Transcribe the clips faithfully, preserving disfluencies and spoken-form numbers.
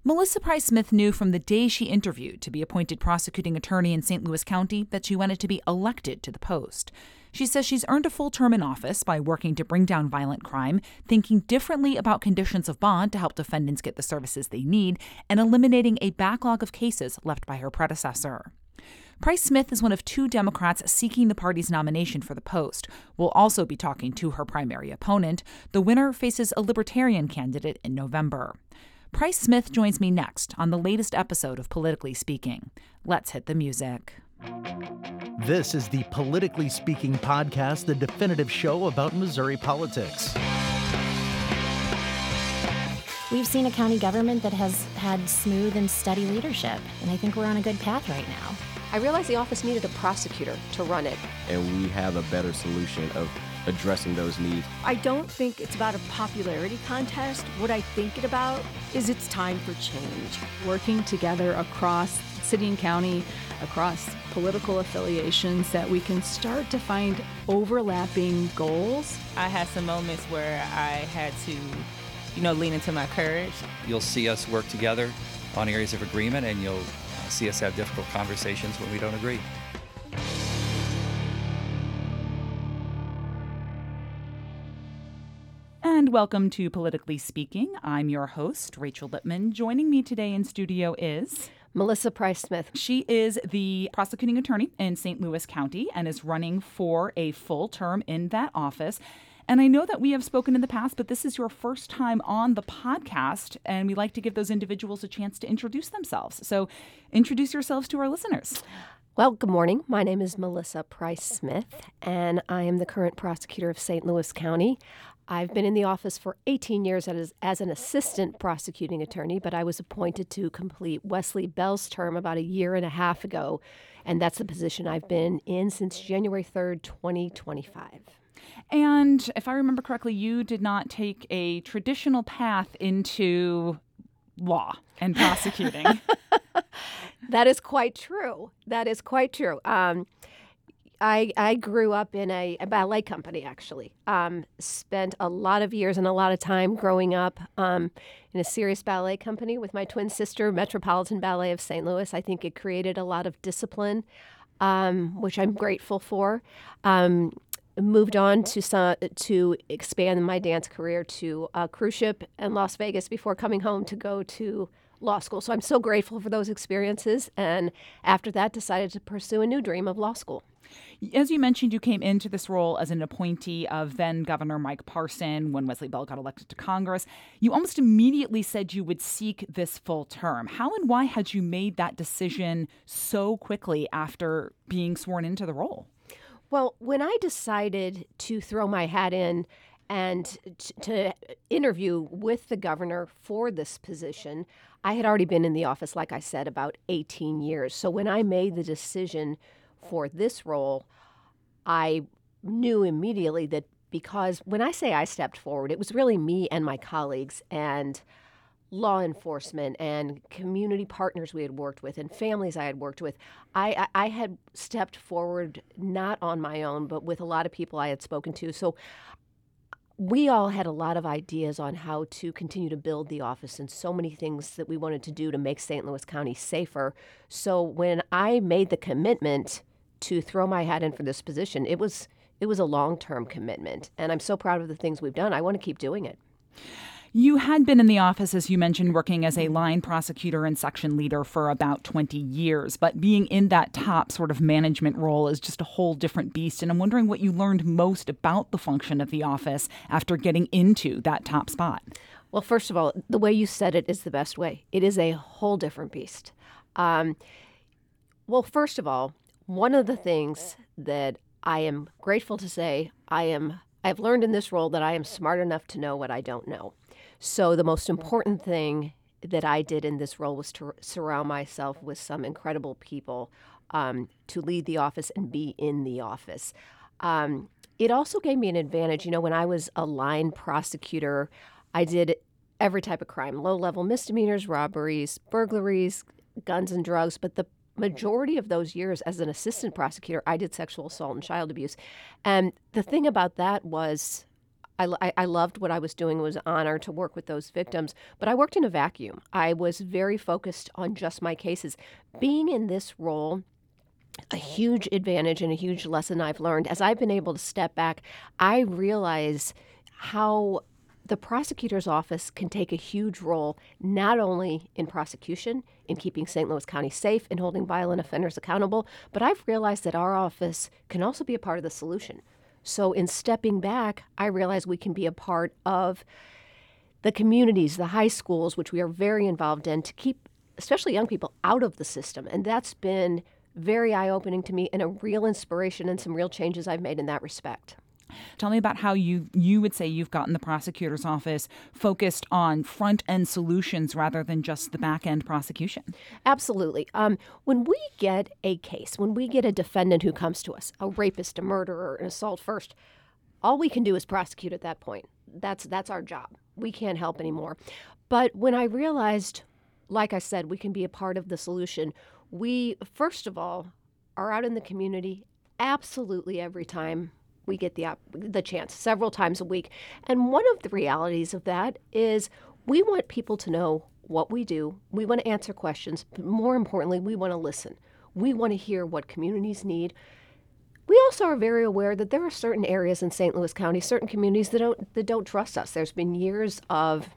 Melissa Price Smith knew from the day she interviewed to be appointed prosecuting attorney in Saint Louis County that she wanted to be elected to the post. She says she's earned a full term in office by working to bring down violent crime, thinking differently about conditions of bond to help defendants get the services they need, and eliminating a backlog of cases left by her predecessor. Price Smith is one of two Democrats seeking the party's nomination for the post. We'll also be talking to her primary opponent. The winner faces a Libertarian candidate in November. Price Smith joins me next on the latest episode of Politically Speaking. Let's hit the music. This is the Politically Speaking podcast, the definitive show about Missouri politics. We've seen a county government that has had smooth and steady leadership, and I think we're on a good path right now. I realized the office needed a prosecutor to run it. And we have a better solution of addressing those needs. I don't think it's about a popularity contest. What I think it about is it's time for change. Working together across city and county, across political affiliations, that we can start to find overlapping goals. I had some moments where I had to, you know, lean into my courage. You'll see us work together on areas of agreement, and you'll see us have difficult conversations when we don't agree. And welcome to Politically Speaking. I'm your host, Rachel Lippman. Joining me today in studio is Melissa Price Smith. She is the prosecuting attorney in Saint Louis County and is running for a full term in that office. And I know that we have spoken in the past, but this is your first time on the podcast, and we like to give those individuals a chance to introduce themselves. So introduce yourselves to our listeners. Well, good morning. My name is Melissa Price Smith, and I am the current prosecutor of Saint Louis County. I've been in the office for eighteen years as, as an assistant prosecuting attorney, but I was appointed to complete Wesley Bell's term about a year and a half ago, and that's the position I've been in since January third, twenty twenty-five. And if I remember correctly, you did not take a traditional path into law and prosecuting. That is quite true. That is quite true. Um, I, I grew up in a, a ballet company, actually. Um, spent a lot of years and a lot of time growing up um, in a serious ballet company with my twin sister, Metropolitan Ballet of Saint Louis. I think it created a lot of discipline, um, which I'm grateful for. Um, moved on to some, to expand my dance career to a cruise ship in Las Vegas before coming home to go to law school. So I'm so grateful for those experiences. And after that, decided to pursue a new dream of law school. As you mentioned, you came into this role as an appointee of then Governor Mike Parson when Wesley Bell got elected to Congress. You almost immediately said you would seek this full term. How and why had you made that decision so quickly after being sworn into the role? Well, when I decided to throw my hat in and t- to interview with the governor for this position, I had already been in the office, like I said, about eighteen years. So when I made the decision for this role, I knew immediately that because when I say I stepped forward, it was really me and my colleagues and law enforcement and community partners we had worked with and families I had worked with. I, I, I had stepped forward not on my own, but with a lot of people I had spoken to. So we all had a lot of ideas on how to continue to build the office and so many things that we wanted to do to make Saint Louis County safer. So when I made the commitment to throw my hat in for this position, it was it was a long-term commitment. And I'm so proud of the things we've done. I want to keep doing it. You had been in the office, as you mentioned, working as a line prosecutor and section leader for about twenty years, but being in that top sort of management role is just a whole different beast. And I'm wondering what you learned most about the function of the office after getting into that top spot. Well, first of all, the way you said it is the best way. It is a whole different beast. Um, well, first of all, one of the things that I am grateful to say, I am I've learned in this role that I am smart enough to know what I don't know. So the most important thing that I did in this role was to surround myself with some incredible people um, to lead the office and be in the office. Um, it also gave me an advantage. You know, when I was a line prosecutor, I did every type of crime, low-level misdemeanors, robberies, burglaries, guns and drugs, but the majority of those years as an assistant prosecutor, I did sexual assault and child abuse. And the thing about that was I, I, I loved what I was doing. It was an honor to work with those victims, but I worked in a vacuum. I was very focused on just my cases. Being in this role, a huge advantage and a huge lesson I've learned as I've been able to step back, I realize how the prosecutor's office can take a huge role, not only in prosecution, in keeping Saint Louis County safe and holding violent offenders accountable, but I've realized that our office can also be a part of the solution. So in stepping back, I realize we can be a part of the communities, the high schools, which we are very involved in, to keep especially young people out of the system. And that's been very eye-opening to me and a real inspiration and some real changes I've made in that respect. Tell me about how you you would say you've gotten the prosecutor's office focused on front-end solutions rather than just the back-end prosecution. Absolutely. Um, when we get a case, when we get a defendant who comes to us, a rapist, a murderer, an assault first, all we can do is prosecute at that point. That's that's our job. We can't help anymore. But when I realized, like I said, we can be a part of the solution, we, first of all, are out in the community absolutely every time we get the op- the chance, several times a week. And one of the realities of that is we want people to know what we do. We want to answer questions, but more importantly, we want to listen. We want to hear what communities need. We also are very aware that there are certain areas in Saint Louis County, certain communities that don't that don't trust us. There's been years of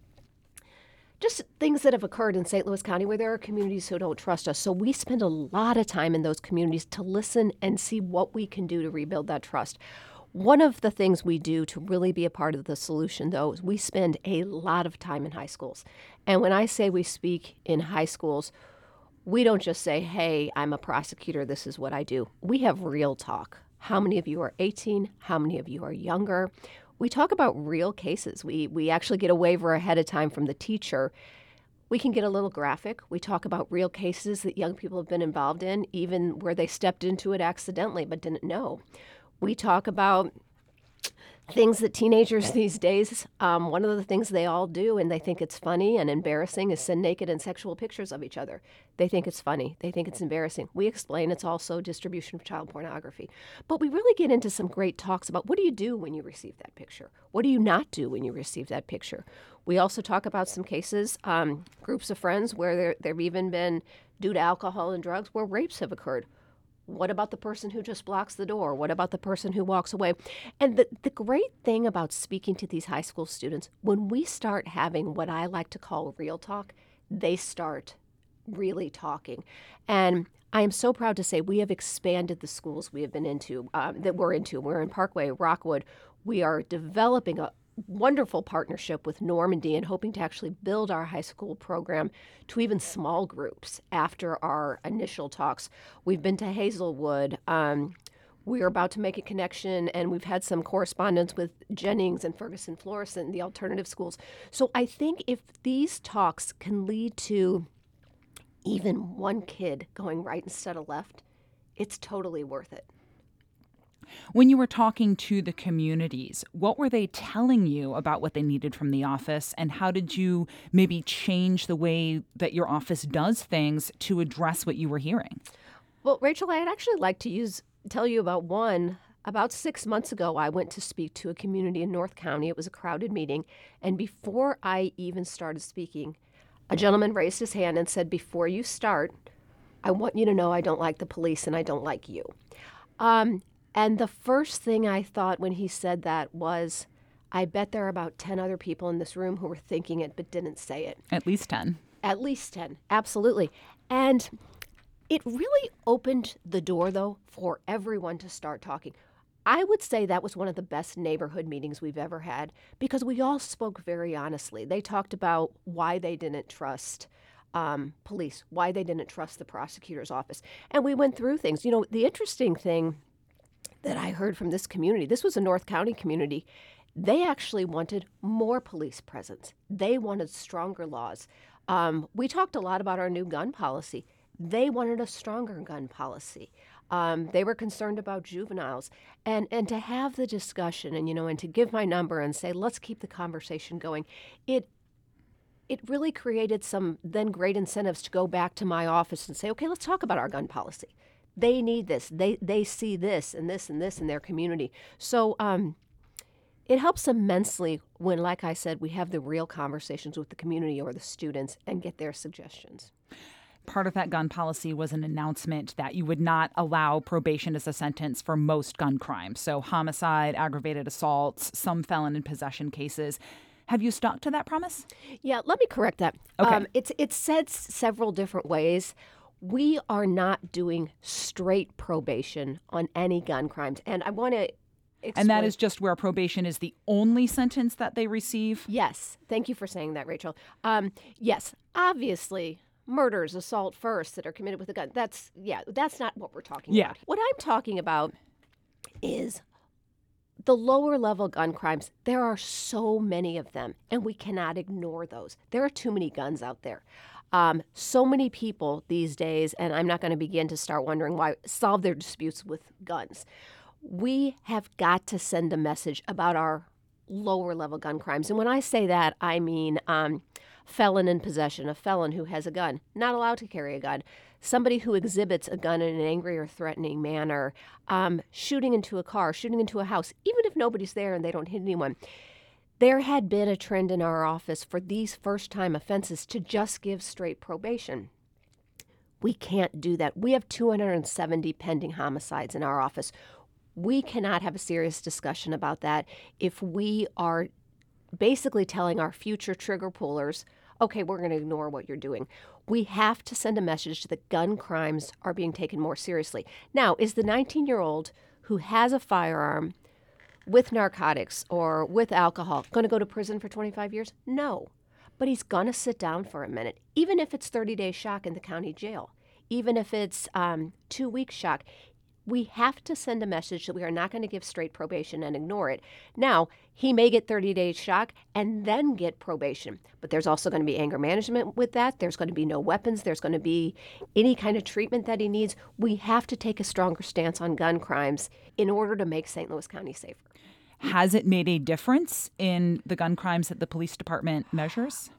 just things that have occurred in Saint Louis County where there are communities who don't trust us. So we spend a lot of time in those communities to listen and see what we can do to rebuild that trust. One of the things we do to really be a part of the solution, though, is we spend a lot of time in high schools. And when I say we speak in high schools, we don't just say, hey, I'm a prosecutor, this is what I do. We have real talk. How many of you are eighteen? How many of you are younger? We talk about real cases. We we actually get a waiver ahead of time from the teacher. We can get a little graphic. We talk about real cases that young people have been involved in, even where they stepped into it accidentally but didn't know. We talk about things that teenagers these days, um, one of the things they all do, and they think it's funny and embarrassing, is send naked and sexual pictures of each other. They think it's funny. They think it's embarrassing. We explain it's also distribution of child pornography. But we really get into some great talks about what do you do when you receive that picture? What do you not do when you receive that picture? We also talk about some cases, um, groups of friends where there there have even been, due to alcohol and drugs, where rapes have occurred. What about the person who just blocks the door? What about the person who walks away? And the, the great thing about speaking to these high school students, when we start having what I like to call real talk, they start really talking. And I am so proud to say we have expanded the schools we have been into, um, that we're into. We're in Parkway, Rockwood. We are developing a wonderful partnership with Normandy and hoping to actually build our high school program to even small groups after our initial talks. We've been to Hazelwood. Um, we're about to make a connection, and we've had some correspondence with Jennings and Ferguson Florissant, the alternative schools. So I think if these talks can lead to even one kid going right instead of left, it's totally worth it. When you were talking to the communities, what were they telling you about what they needed from the office, and how did you maybe change the way that your office does things to address what you were hearing? Well, Rachel, I'd actually like to use tell you about one. About six months ago, I went to speak to a community in North County. It was a crowded meeting, and before I even started speaking, a gentleman raised his hand and said, before you start, I want you to know I don't like the police and I don't like you. Um, And the first thing I thought when he said that was, I bet there are about ten other people in this room who were thinking it but didn't say it. At least ten. At least ten, absolutely. And it really opened the door, though, for everyone to start talking. I would say that was one of the best neighborhood meetings we've ever had because we all spoke very honestly. They talked about why they didn't trust um, police, why they didn't trust the prosecutor's office. And we went through things. You know, the interesting thing that I heard from this community, this was a North County community, they actually wanted more police presence. They wanted stronger laws. Um, we talked a lot about our new gun policy. They wanted a stronger gun policy. Um, they were concerned about juveniles. And, and to have the discussion and, you know, and to give my number and say, let's keep the conversation going, it it really created some then great incentives to go back to my office and say, okay, let's talk about our gun policy. They need this. They they see this and this and this in their community. So um, It helps immensely when, like I said, we have the real conversations with the community or the students and get their suggestions. Part of that gun policy was an announcement that you would not allow probation as a sentence for most gun crimes. So homicide, aggravated assaults, some felon in possession cases. Have you stuck to that promise? Yeah, let me correct that. Okay. Um, it's, it's said s- several different ways. We are not doing straight probation on any gun crimes. And I want to And that is just where probation is the only sentence that they receive? Yes. Thank you for saying that, Rachel. Um, yes, obviously, murders, assault first that are committed with a gun. That's, yeah, that's not what we're talking Yeah. about. What I'm talking about is the lower level gun crimes. There are so many of them, and we cannot ignore those. There are too many guns out there. Um, so many people these days, and I'm not going to begin to start wondering why, solve their disputes with guns. We have got to send a message about our lower level gun crimes. And when I say that, I mean um, felon in possession, a felon who has a gun, not allowed to carry a gun, somebody who exhibits a gun in an angry or threatening manner, um, shooting into a car, shooting into a house, even if nobody's there and they don't hit anyone. There had been a trend in our office for these first-time offenses to just give straight probation. We can't do that. We have two hundred seventy pending homicides in our office. We cannot have a serious discussion about that if we are basically telling our future trigger pullers, okay, we're going to ignore what you're doing. We have to send a message that gun crimes are being taken more seriously. Now, is the nineteen-year-old who has a firearm with narcotics or with alcohol going to go to prison for twenty-five years? No. But he's going to sit down for a minute, even if it's thirty days shock in the county jail, even if it's um, two weeks shock. We have to send a message that we are not going to give straight probation and ignore it. Now, he may get thirty days shock and then get probation, but there's also going to be anger management with that. There's going to be no weapons. There's going to be any kind of treatment that he needs. We have to take a stronger stance on gun crimes in order to make Saint Louis County safer. Has it made a difference in the gun crimes that the police department measures?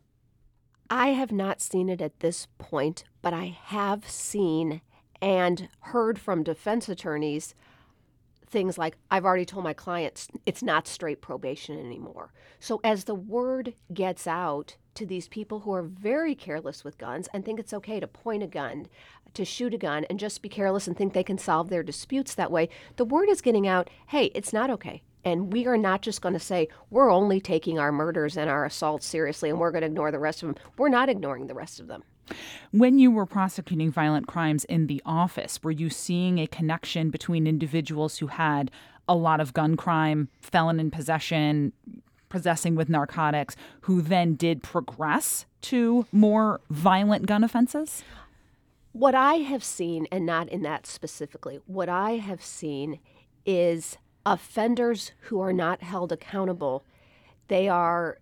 I have not seen it at this point, but I have seen and heard from defense attorneys things like, I've already told my clients it's not straight probation anymore. So as the word gets out to these people who are very careless with guns and think it's okay to point a gun, to shoot a gun, and just be careless and think they can solve their disputes that way, the word is getting out, hey, it's not okay. And we are not just going to say, we're only taking our murders and our assaults seriously and we're going to ignore the rest of them. We're not ignoring the rest of them. When you were prosecuting violent crimes in the office, were you seeing a connection between individuals who had a lot of gun crime, felon in possession, possessing with narcotics, who then did progress to more violent gun offenses? What I have seen, and not in that specifically, what I have seen is offenders who are not held accountable. They are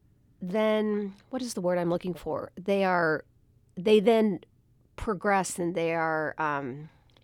then, what is the word I'm looking for? They are They then progress and they are, um,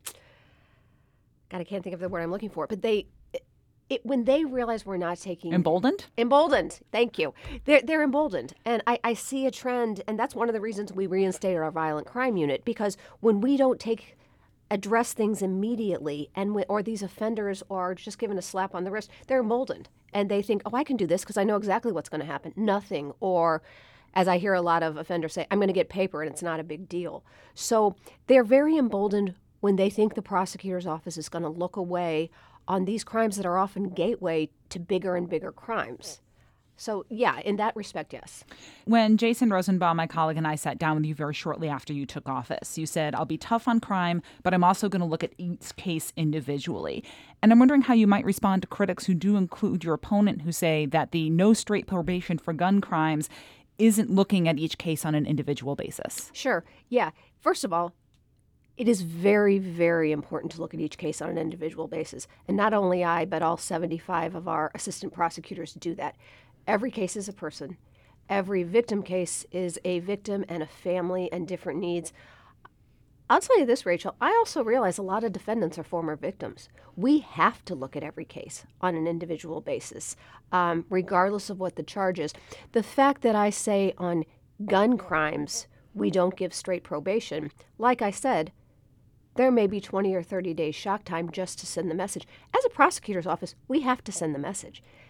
God, I can't think of the word I'm looking for, but they, it, when they realize we're not taking... Emboldened? Emboldened, thank you. They're, they're emboldened. And I, I see a trend, and that's one of the reasons we reinstated our violent crime unit, because when we don't take, address things immediately, and we, or these offenders are just given a slap on the wrist, they're emboldened. And they think, oh, I can do this because I know exactly what's going to happen. Nothing. Or... as I hear a lot of offenders say, I'm going to get paper and it's not a big deal. So they're very emboldened when they think the prosecutor's office is going to look away on these crimes that are often gateway to bigger and bigger crimes. So yeah, in that respect, yes. When Jason Rosenbaum, my colleague, and I sat down with you very shortly after you took office, you said, I'll be tough on crime, but I'm also going to look at each case individually. And I'm wondering how you might respond to critics who do include your opponent, who say that the no straight probation for gun crimes isn't looking at each case on an individual basis. Sure. Yeah. First of all, it is very, very important to look at each case on an individual basis. And not only I, but all seventy-five of our assistant prosecutors do that. Every case is a person. Every victim case is a victim and a family and different needs. I'll tell you this, Rachel, I also realize a lot of defendants are former victims. We have to look at every case on an individual basis, um, regardless of what the charge is. The fact that I say on gun crimes we don't give straight probation, like I said, there may be twenty or thirty days shock time just to send the message. As a prosecutor's office, we have to send the message.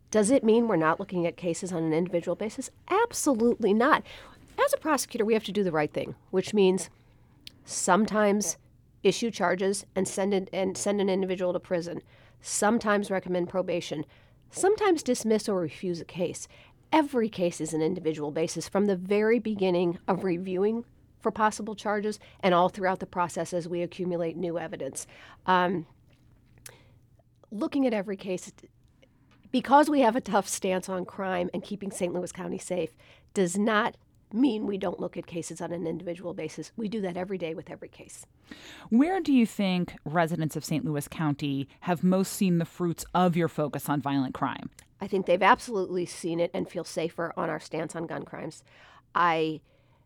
Does it mean we're not looking at cases on an individual basis? Absolutely not. As a prosecutor, we have to do the right thing, which means sometimes issue charges and send it, and send an individual to prison, sometimes recommend probation, sometimes dismiss or refuse a case. Every case is an individual basis from the very beginning of reviewing for possible charges and all throughout the process as we accumulate new evidence. Um, looking at every case, because we have a tough stance on crime and keeping Saint Louis County safe, does not mean we don't look at cases on an individual basis. We do that every day with every case. Where do you think residents of Saint Louis County have most seen the fruits of your focus on violent crime? I think they've absolutely seen it and feel safer on our stance on gun crimes. I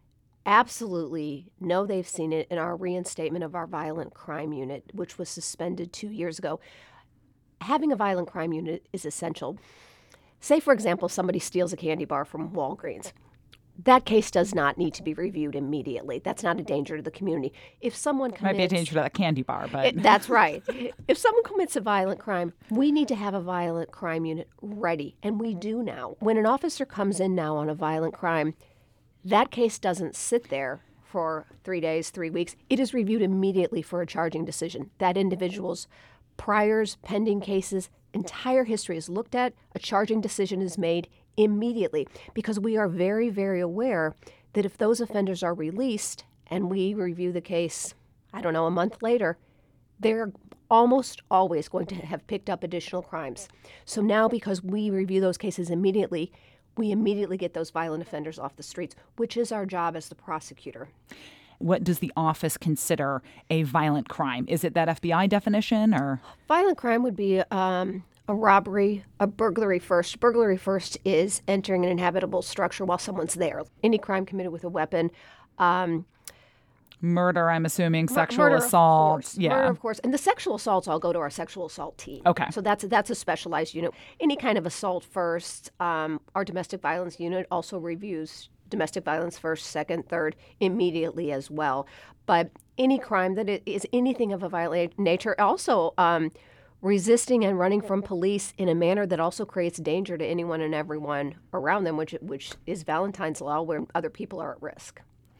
absolutely know they've seen it in our reinstatement of our violent crime unit, which was suspended two years ago. Having a violent crime unit is essential. Say, for example, somebody steals a candy bar from Walgreens. That case does not need to be reviewed immediately. That's not a danger to the community. If someone commits... Might be a danger to that candy bar, but... It, that's right. If someone commits a violent crime, we need to have a violent crime unit ready, and we do now. When an officer comes in now on a violent crime, that case doesn't sit there for three days, three weeks. It is reviewed immediately for a charging decision. That individual's priors, pending cases, entire history is looked at, a charging decision is made immediately, because we are very, very aware that if those offenders are released and we review the case, I don't know, a month later, they're almost always going to have picked up additional crimes. So now, because we review those cases immediately, we immediately get those violent offenders off the streets, which is our job as the prosecutor. What does the office consider a violent crime? Is it that F B I definition, or? Violent crime would be um, a robbery, a burglary first. Burglary first is entering an inhabitable structure while someone's there. Any crime committed with a weapon. Um, Murder, I'm assuming, sexual murder, assault. Of course. Yeah. Murder, of course. And the sexual assaults all go to our sexual assault team. Okay. So that's that's a specialized unit. Any kind of assault first. Um, our domestic violence unit also reviews domestic violence first, second, third, immediately as well. But any crime that is anything of a violent nature, also um, resisting and running from police in a manner that also creates danger to anyone and everyone around them, which which is Valentine's Law, where other people are at risk.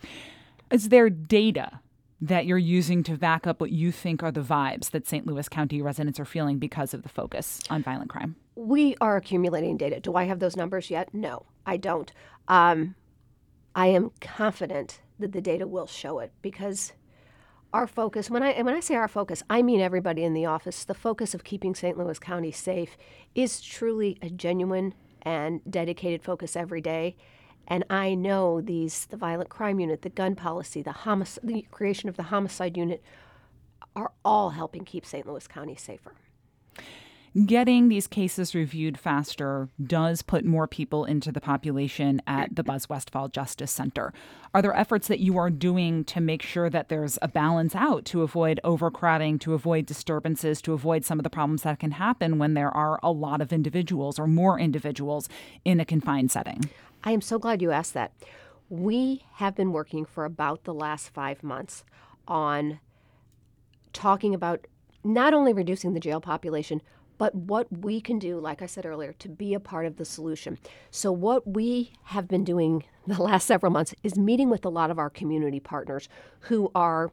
Is there data that you're using to back up what you think are the vibes that Saint Louis County residents are feeling because of the focus on violent crime? We are accumulating data. Do I have those numbers yet? No, I don't. Um, I am confident that the data will show it, because our focus, when I and when I say our focus, I mean everybody in the office. The focus of keeping Saint Louis County safe is truly a genuine and dedicated focus every day. And I know these, the violent crime unit, the gun policy, the homic- the creation of the homicide unit are all helping keep Saint Louis County safer. Getting these cases reviewed faster does put more people into the population at the Buzz Westfall Justice Center. Are there efforts that you are doing to make sure that there's a balance out, to avoid overcrowding, to avoid disturbances, to avoid some of the problems that can happen when there are a lot of individuals or more individuals in a confined setting? I am so glad you asked that. We have been working for about the last five months on talking about not only reducing the jail population, but what we can do, like I said earlier, to be a part of the solution. So what we have been doing the last several months is meeting with a lot of our community partners who are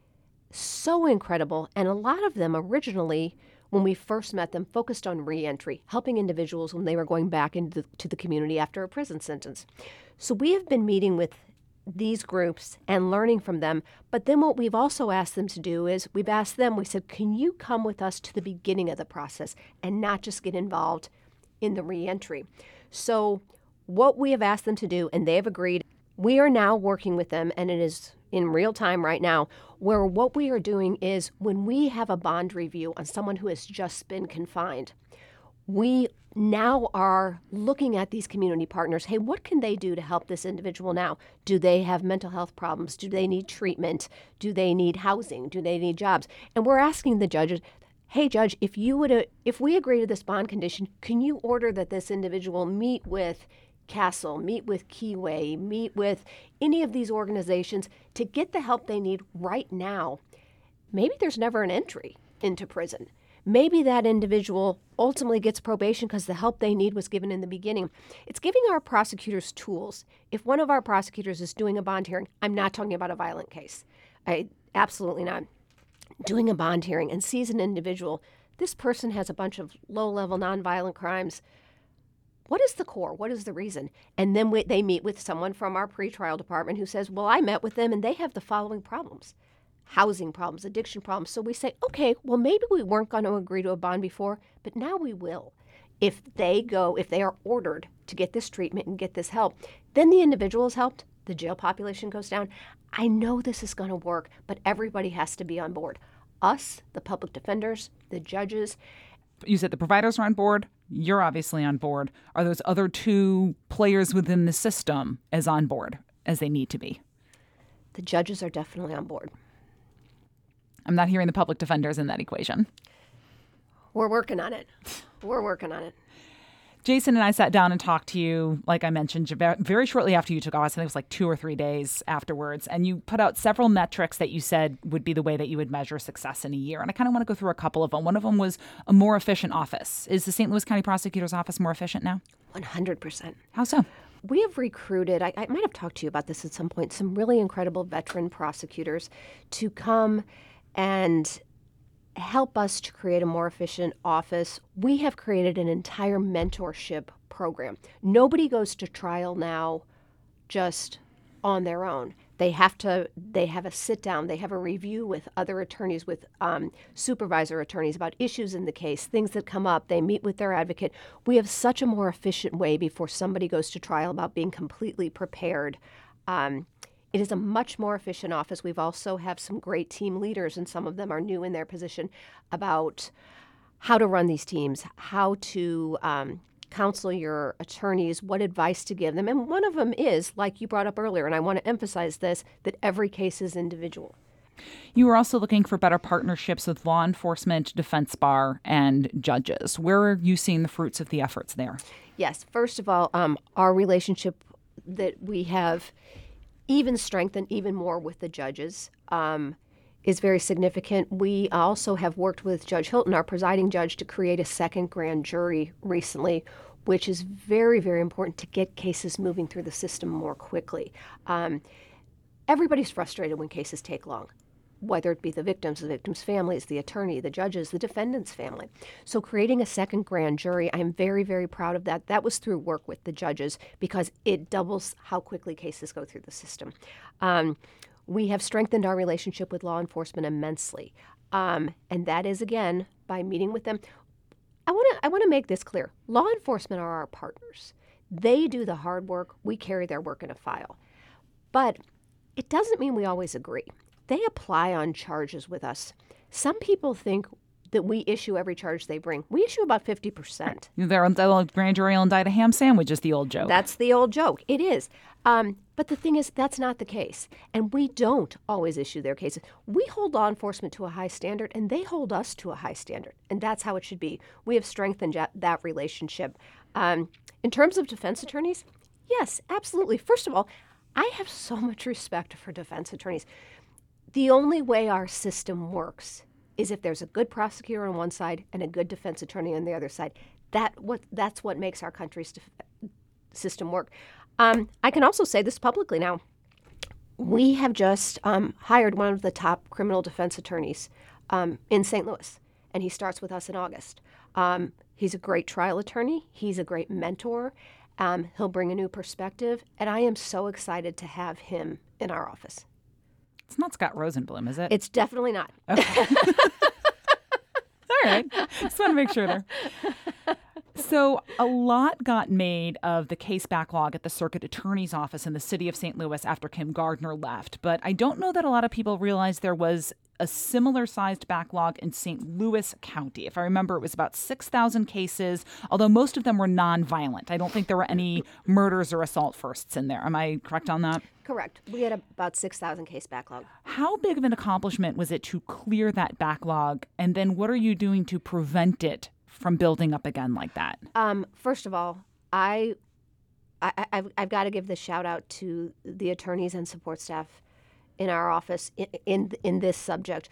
so incredible. And a lot of them originally, when we first met them, focused on reentry, helping individuals when they were going back into the, to the community after a prison sentence. So we have been meeting with these groups and learning from them. But then what we've also asked them to do is we've asked them, we said, can you come with us to the beginning of the process and not just get involved in the reentry? So what we have asked them to do, and they have agreed, we are now working with them, and it is in real time right now, where what we are doing is when we have a bond review on someone who has just been confined, we now are looking at these community partners. Hey, what can they do to help this individual now? Do they have mental health problems? Do they need treatment? Do they need housing? Do they need jobs? And we're asking the judges, hey, judge, if you would, uh, if we agree to this bond condition, can you order that this individual meet with Castle, meet with Keyway, meet with any of these organizations to get the help they need right now? Maybe there's never an entry into prison. maybe that individual ultimately gets probation because the help they need was given in the beginning. It's giving our prosecutors tools. If one of our prosecutors is doing a bond hearing, I'm not talking about a violent case. I absolutely not. Doing a bond hearing and sees an individual, this person has a bunch of low-level nonviolent crimes. What is the core? What is the reason? And then we, they meet with someone from our pretrial department who says, well, I met with them and they have the following problems. Housing problems, addiction problems. So we say, okay, well, maybe we weren't going to agree to a bond before, but now we will. If they go, if they are ordered to get this treatment and get this help, then the individual is helped, the jail population goes down. I know this is going to work, but everybody has to be on board. Us, the public defenders, the judges. You said the providers are on board. You're obviously on board. Are those other two players within the system as on board as they need to be? The judges are definitely on board. I'm not hearing the public defenders in that equation. We're working on it. We're working on it. Jason and I sat down and talked to you, like I mentioned, very shortly after you took office. I think it was like two or three days afterwards. And you put out several metrics that you said would be the way that you would measure success in a year. And I kind of want to go through a couple of them. One of them was a more efficient office. Is the Saint Louis County Prosecutor's Office more efficient now? one hundred percent. How so? We have recruited, I, I might have talked to you about this at some point, some really incredible veteran prosecutors to come and help us to create a more efficient office. We have created an entire mentorship program. Nobody goes to trial now just on their own. They have to, they have a sit down, they have a review with other attorneys, with um, supervisor attorneys about issues in the case, things that come up. They meet with their advocate. We have such a more efficient way before somebody goes to trial about being completely prepared. Um, It is a much more efficient office. We've also have some great team leaders, and some of them are new in their position, about how to run these teams, how to um, counsel your attorneys, what advice to give them. And one of them is, like you brought up earlier, and I want to emphasize this, that every case is individual. You were also looking for better partnerships with law enforcement, defense bar, and judges. Where are you seeing the fruits of the efforts there? Yes. First of all, um, our relationship that we have even strengthened even more with the judges um, is very significant. We also have worked with Judge Hilton, our presiding judge, to create a second grand jury recently, which is very, very important to get cases moving through the system more quickly. Um, everybody's frustrated when cases take long, whether it be the victims, the victims' families, the attorney, the judges, the defendant's family. So creating a second grand jury, I'm very, very proud of that. That was through work with the judges because it doubles how quickly cases go through the system. Um, we have strengthened our relationship with law enforcement immensely. Um, and that is, again, by meeting with them. I want to I want to make this clear. Law enforcement are our partners. They do the hard work. We carry their work in a file. But it doesn't mean we always agree. They apply on charges with us. Some people think that we issue every charge they bring. We issue about fifty percent. They're on the grand jury will indict a ham sandwich is the old joke. That's the old joke. It is. Um, but the thing is, that's not the case. And we don't always issue their cases. We hold law enforcement to a high standard, and they hold us to a high standard. And that's how it should be. We have strengthened that relationship. Um, in terms of defense attorneys, yes, absolutely. First of all, I have so much respect for defense attorneys. The only way our system works is if there's a good prosecutor on one side and a good defense attorney on the other side. That what that's what makes our country's def- system work. Um, I can also say this publicly now. We have just um, hired one of the top criminal defense attorneys um, in Saint Louis, and he starts with us in August. Um, he's a great trial attorney. He's a great mentor. Um, he'll bring a new perspective, and I am so excited to have him in our office. It's not Scott Rosenblum, is it? It's definitely not. Okay. All right. Just want to make sure there. So a lot got made of the case backlog at the Circuit Attorney's Office in the city of Saint Louis after Kim Gardner left. But I don't know that a lot of people realize there was a similar-sized backlog in Saint Louis County. If I remember, it was about six thousand cases, although most of them were nonviolent. I don't think there were any murders or assault firsts in there. Am I correct on that? Correct. We had about six thousand case backlog. How big of an accomplishment was it to clear that backlog? And then what are you doing to prevent it from building up again like that? Um, first of all, I, I, I've, I've got to give this shout out to the attorneys and support staff in our office in, in in this subject.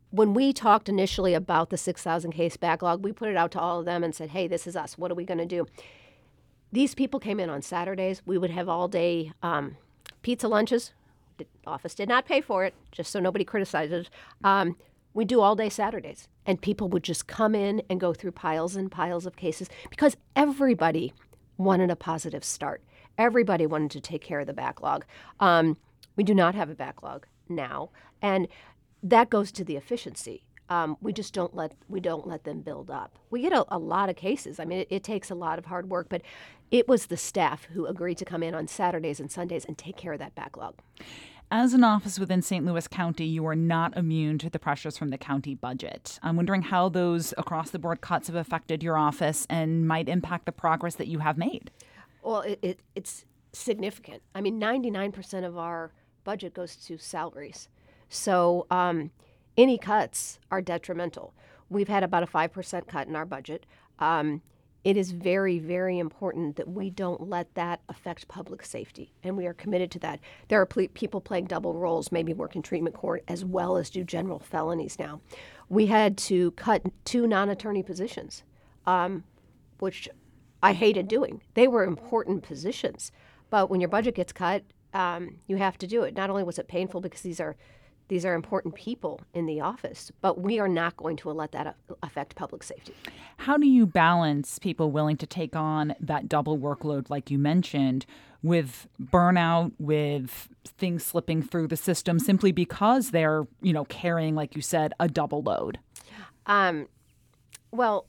when we talked initially about the six thousand case backlog, we put it out to all of them and said, hey, this is us. What are we going to do? These people came in on Saturdays. We would have all-day um, pizza lunches. The office did not pay for it, just so nobody criticizes. Um, we do all-day Saturdays, and people would just come in and go through piles and piles of cases because everybody wanted a positive start. Everybody wanted to take care of the backlog. Um, we do not have a backlog now, and that goes to the efficiency. Um, we just don't let we don't let them build up. We get a, a lot of cases. I mean, it, it takes a lot of hard work, but it was the staff who agreed to come in on Saturdays and Sundays and take care of that backlog. As an office within Saint Louis County, you are not immune to the pressures from the county budget. I'm wondering how those across-the-board cuts have affected your office and might impact the progress that you have made. Well, it, it, it's significant. I mean, ninety-nine percent of our budget goes to salaries. So um, any cuts are detrimental. We've had about a five percent cut in our budget. Um, it is very, very important that we don't let that affect public safety, and we are committed to that. There are ple- people playing double roles, maybe work in treatment court as well as do general felonies now. We had to cut two non-attorney positions, um, which I hated doing. They were important positions, but when your budget gets cut, um, you have to do it. Not only was it painful because these are These are important people in the office, but we are not going to let that affect public safety. How do you balance people willing to take on that double workload, like you mentioned, with burnout, with things slipping through the system simply because they're, you know, carrying, like you said, a double load? Um, well,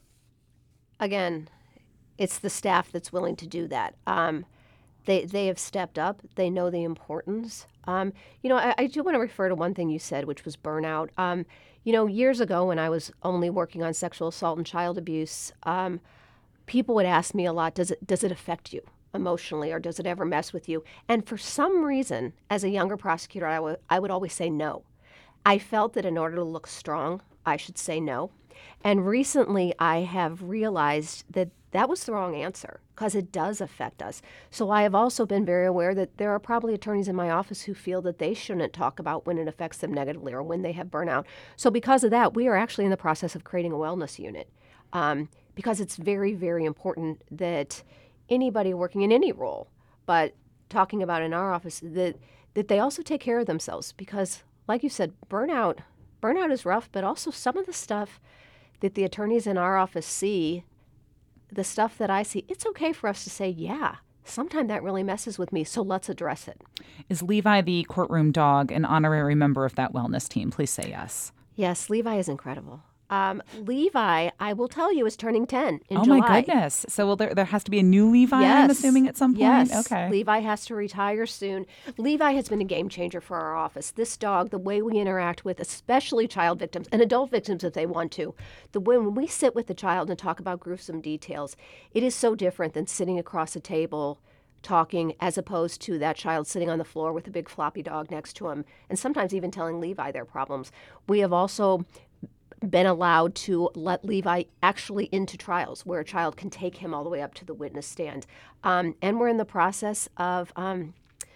again, it's the staff that's willing to do that. Um, They they have stepped up. They know the importance. Um, you know, I, I do want to refer to one thing you said, which was burnout. Um, you know, years ago when I was only working on sexual assault and child abuse, um, people would ask me a lot, does it does it affect you emotionally, or does it ever mess with you? And for some reason, as a younger prosecutor, I would I would always say no. I felt that in order to look strong, I should say no. And recently, I have realized that that was the wrong answer because it does affect us. So I have also been very aware that there are probably attorneys in my office who feel that they shouldn't talk about when it affects them negatively or when they have burnout. So because of that, we are actually in the process of creating a wellness unit um, because it's very, very important that anybody working in any role, but talking about in our office, that that they also take care of themselves because, like you said, burnout, burnout is rough, but also some of the stuff that the attorneys in our office see, the stuff that I see, it's okay for us to say, yeah, sometimes that really messes with me, so let's address it. Is Levi, the courtroom dog, an honorary member of that wellness team? Please say yes. Yes, Levi is incredible. Um, Levi, I will tell you, is turning ten in oh July. Oh, my goodness. So will there, there has to be a new Levi, yes. I'm assuming, at some point? Yes. Okay. Levi has to retire soon. Levi has been a game changer for our office. This dog, the way we interact with especially child victims and adult victims if they want to, the way when we sit with the child and talk about gruesome details, it is so different than sitting across a table talking as opposed to that child sitting on the floor with a big floppy dog next to him and sometimes even telling Levi their problems. We have also been allowed to let Levi actually into trials where a child can take him all the way up to the witness stand. Um, and we're in the process of um,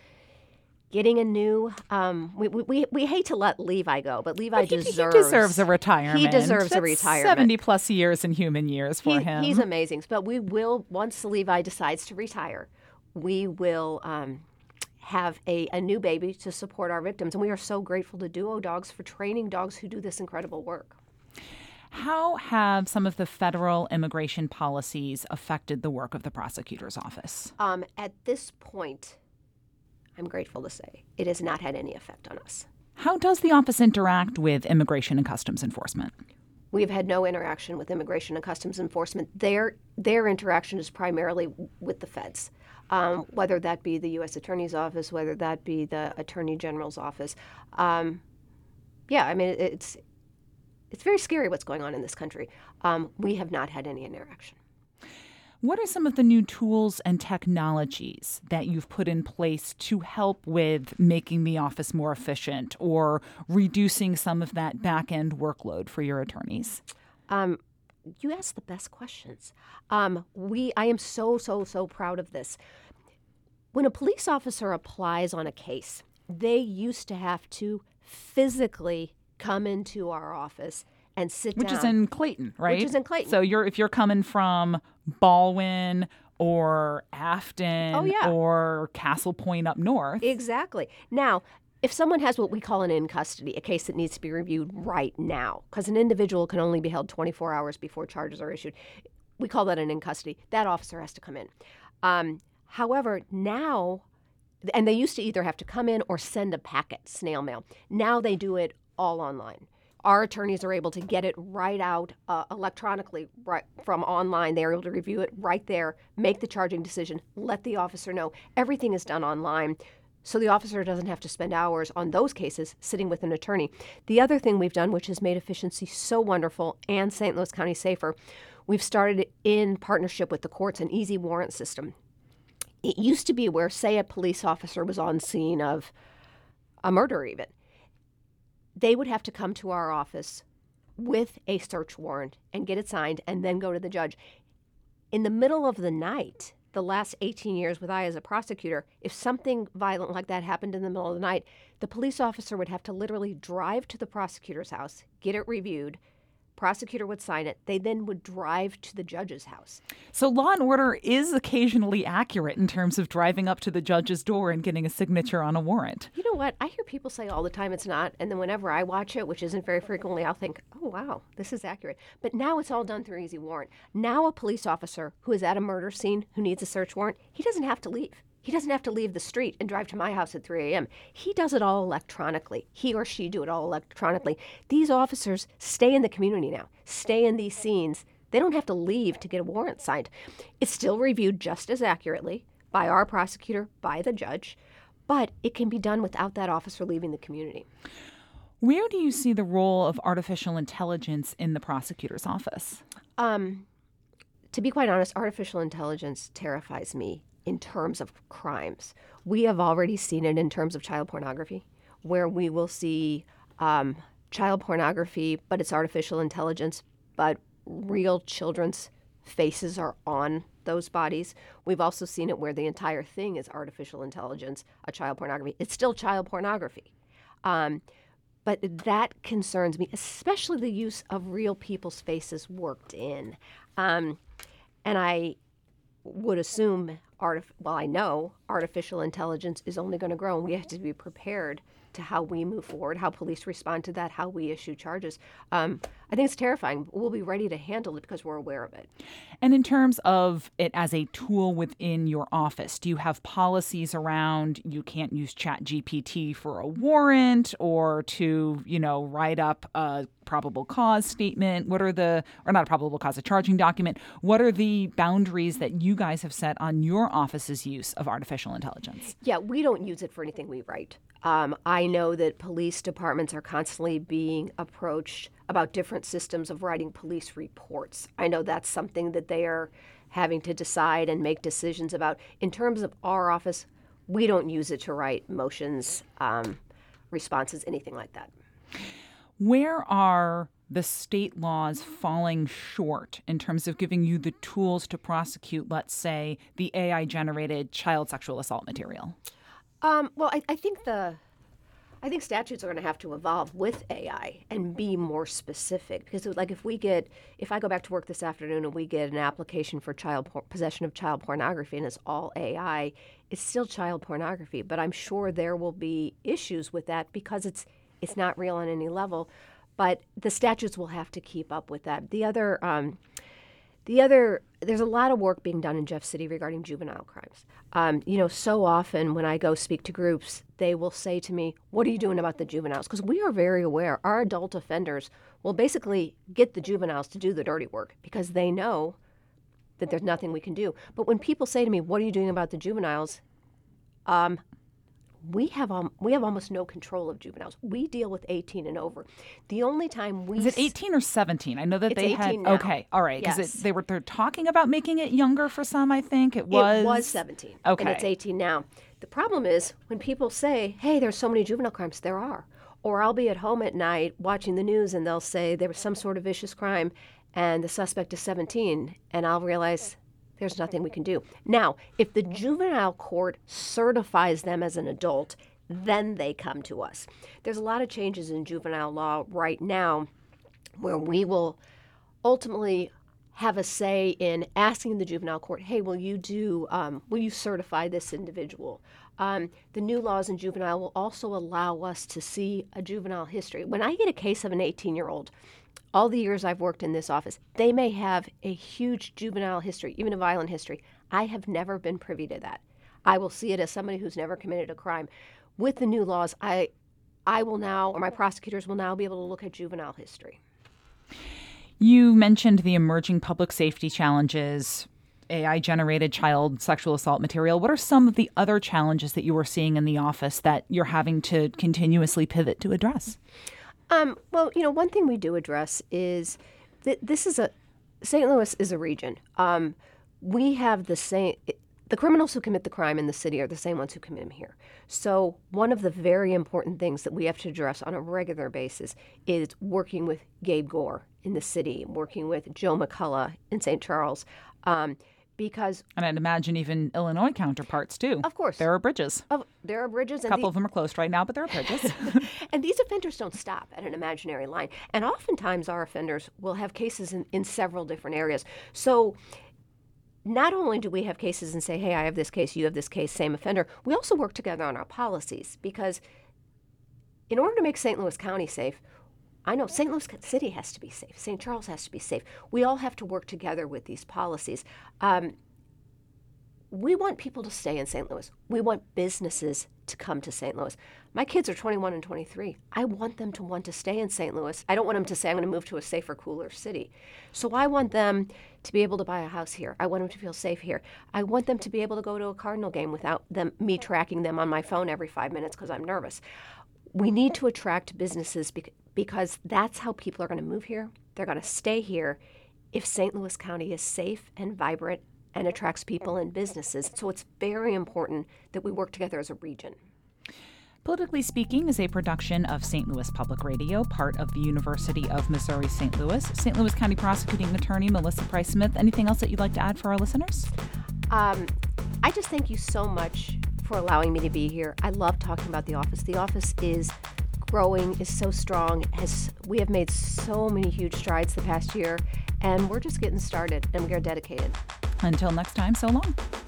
getting a new, um, we, we we hate to let Levi go, but Levi but he, deserves. He deserves a retirement. He deserves That's a retirement. seventy plus years in human years for he, him. He's amazing. But we will, once Levi decides to retire, we will um, have a, a new baby to support our victims. And we are so grateful to Duo Dogs for training dogs who do this incredible work. How have some of the federal immigration policies affected the work of the prosecutor's office? Um, at this point, I'm grateful to say it has not had any effect on us. How does the office interact with Immigration and Customs Enforcement? We've had no interaction with Immigration and Customs Enforcement. Their their interaction is primarily with the feds, um, whether that be the U S Attorney's Office, whether that be the Attorney General's office. Um, yeah, I mean, it, it's it's very scary what's going on in this country. Um, we have not had any interaction. What are some of the new tools and technologies that you've put in place to help with making the office more efficient or reducing some of that back-end workload for your attorneys? Um, you ask the best questions. Um, we, I am so, so, so proud of this. When a police officer applies on a case, they used to have to physically come into our office and sit Which down. is in Clayton, right? Which is in Clayton. So you're if you're coming from Baldwin or Afton Oh, yeah. or Castle Point up north. Exactly. Now, if someone has what we call an in custody, a case that needs to be reviewed right now, because an individual can only be held twenty-four hours before charges are issued, we call that an in custody. That officer has to come in. Um, however, now, and they used to either have to come in or send a packet, snail mail. Now they do it all online. Our attorneys are able to get it right out uh, electronically right from online. They're able to review it right there, make the charging decision, let the officer know. Everything is done online, so the officer doesn't have to spend hours on those cases sitting with an attorney. The other thing we've done, which has made efficiency so wonderful and Saint Louis County safer, we've started in partnership with the courts an easy warrant system. It used to be where, say, a police officer was on scene of a murder even. They would have to come to our office with a search warrant and get it signed and then go to the judge. In the middle of the night, the last eighteen years with I as a prosecutor, if something violent like that happened in the middle of the night, the police officer would have to literally drive to the prosecutor's house, get it reviewed, prosecutor would sign it, they then would drive to the judge's house. So Law and Order is occasionally accurate in terms of driving up to the judge's door and getting a signature on a warrant. You know what? I hear people say all the time it's not, and then whenever I watch it, which isn't very frequently, I'll think, oh, wow, this is accurate. But now it's all done through easy warrant. Now a police officer who is at a murder scene who needs a search warrant, he doesn't have to leave. He doesn't have to leave the street and drive to my house at three a.m. He does it all electronically. He or she do it all electronically. These officers stay in the community now, stay in these scenes. They don't have to leave to get a warrant signed. It's still reviewed just as accurately by our prosecutor, by the judge, but it can be done without that officer leaving the community. Where do you see the role of artificial intelligence in the prosecutor's office? Um, to be quite honest, artificial intelligence terrifies me in terms of crimes. We have already seen it in terms of child pornography, where we will see um, child pornography, but it's artificial intelligence, but real children's faces are on those bodies. We've also seen it where the entire thing is artificial intelligence, a child pornography. It's still child pornography. Um, but that concerns me, especially the use of real people's faces worked in. Um, and I would assume, artif- well, I know artificial intelligence is only going to grow, and we have to be prepared to how we move forward, how police respond to that, how we issue charges. Um, I think it's terrifying. We'll be ready to handle it because we're aware of it. And in terms of it as a tool within your office, do you have policies around you can't use Chat G P T for a warrant or to, you know, write up a probable cause statement? What are the, or not a probable cause, a charging document? What are the boundaries that you guys have set on your office's use of artificial intelligence? Yeah, we don't use it for anything we write. Um, I know that police departments are constantly being approached about different systems of writing police reports. I know that's something that they are having to decide and make decisions about. In terms of our office, we don't use it to write motions, um, responses, anything like that. Where are the state laws falling short in terms of giving you the tools to prosecute, let's say, the A I-generated child sexual assault material? Um, well, I, I think the, I think statutes are going to have to evolve with A I and be more specific because, like, if we get, if I go back to work this afternoon and we get an application for child por- possession of child pornography and it's all A I, it's still child pornography. But I'm sure there will be issues with that because it's it's not real on any level. But the statutes will have to keep up with that. The other. Um, The other, there's a lot of work being done in Jeff City regarding juvenile crimes. Um, you know, so often when I go speak to groups, they will say to me, what are you doing about the juveniles? Because we are very aware our adult offenders will basically get the juveniles to do the dirty work because they know that there's nothing we can do. But when people say to me, what are you doing about the juveniles? Um, we have um, we have almost no control of juveniles. We deal with eighteen and over. The only time we Is it eighteen or seventeen? I know that it's they had. eighteen now. Okay, all right, because Yes. they were they're talking about making it younger for some. I think it was. It was seventeen. Okay, and it's eighteen now. The problem is when people say, "Hey, there's so many juvenile crimes," there are. Or I'll be at home at night watching the news, and they'll say there was some sort of vicious crime, and the suspect is seventeen, and I'll realize there's nothing we can do. Now, if the juvenile court certifies them as an adult, then they come to us. There's a lot of changes in juvenile law right now where we will ultimately have a say in asking the juvenile court, hey, will you do, um, will you certify this individual? Um, the new laws in juvenile will also allow us to see a juvenile history. When I get a case of an eighteen-year-old, all the years I've worked in this office, they may have a huge juvenile history, even a violent history. I have never been privy to that. I will see it as somebody who's never committed a crime. With the new laws, I, I will now, or my prosecutors will now be able to look at juvenile history. You mentioned the emerging public safety challenges, A I-generated child sexual assault material. What are some of the other challenges that you are seeing in the office that you're having to continuously pivot to address? Um, well, you know, one thing we do address is that this is a, Saint Louis is a region. Um, we have the same, the criminals who commit the crime in the city are the same ones who commit them here. So one of the very important things that we have to address on a regular basis is working with Gabe Gore in the city, working with Joe McCullough in Saint Charles, um, because... And I'd imagine even Illinois counterparts, too. Of course. There are bridges. Of, there are bridges. A couple the, of them are closed right now, but there are bridges. And these offenders don't stop at an imaginary line. And oftentimes our offenders will have cases in, in several different areas. So not only do we have cases and say, hey, I have this case, you have this case, same offender, we also work together on our policies, because in order to make Saint Louis County safe, I know Saint Louis City has to be safe. Saint Charles has to be safe. We all have to work together with these policies. Um, we want people to stay in Saint Louis. We want businesses to come to Saint Louis. My kids are twenty-one and twenty-three. I want them to want to stay in Saint Louis. I don't want them to say, I'm going to move to a safer, cooler city. So I want them to be able to buy a house here. I want them to feel safe here. I want them to be able to go to a Cardinal game without them me tracking them on my phone every five minutes because I'm nervous. We need to attract businesses bec- because that's how people are going to move here. They're going to stay here if Saint Louis County is safe and vibrant and attracts people and businesses. So it's very important that we work together as a region. Politically Speaking is a production of Saint Louis Public Radio, part of the University of Missouri Saint Louis. Saint Louis County Prosecuting Attorney Melissa Price Smith, anything else that you'd like to add for our listeners? Um, I just thank you so much for allowing me to be here. I love talking about the office. The office is growing, is so strong. Has we have made so many huge strides the past year, and we're just getting started, and we are dedicated. Until next time, so long.